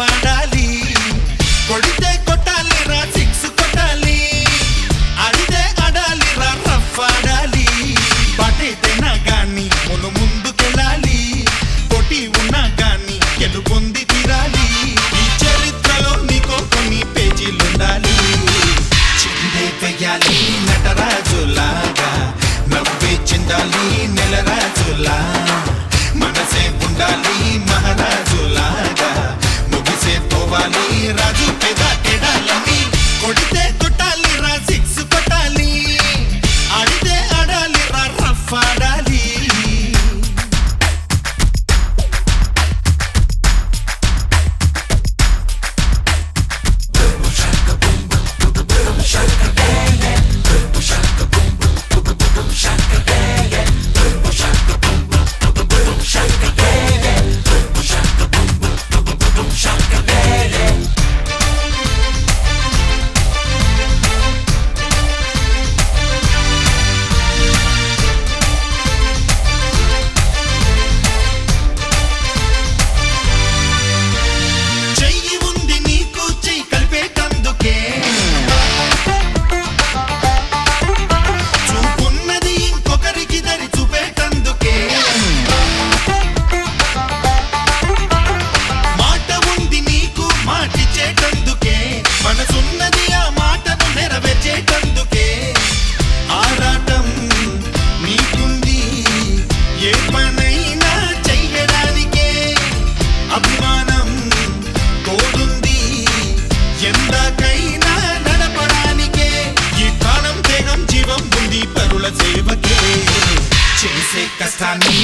ఆడాలి కొడితే కొట్టాలి రా సిక్స్ కొట్టాలి అడితే ఆడాలి రా రఫ్ ఆడాలి పటేదైనా గాని మును ముందుకెళ్ళాలి కొట్టి ఉన్నా గాని గెలుపొంది తీరాలి ఈ చరిత్రలో నీకో కొన్ని పేజీలుండాలి చిందే వెయ్యాలి నటరాజులాగా నవ్వే చిందాలి నెలరాజులా మనసే ఉండాలి మహారాజులాగా ముగిసే పోవాలి రాజు పెద ఎడాలని కొడితే కొట్టాలి రా సిక్స్ కొట్టాలి ఆడితే ఆడాలి రా రఫ్ ఆడాలి మనసున్నది ఆ మాటను నెరవేర్చేటందుకే ఆరాటం నీకుంది ఏ పనైనా చెయ్యడానికే అభిమానం తోడుంది ఎందాకైనా నడపడానికే ఈ ప్రాణం దేహం జీవం ఉంది పరుల సేవకే చేసే కష్టాన్ని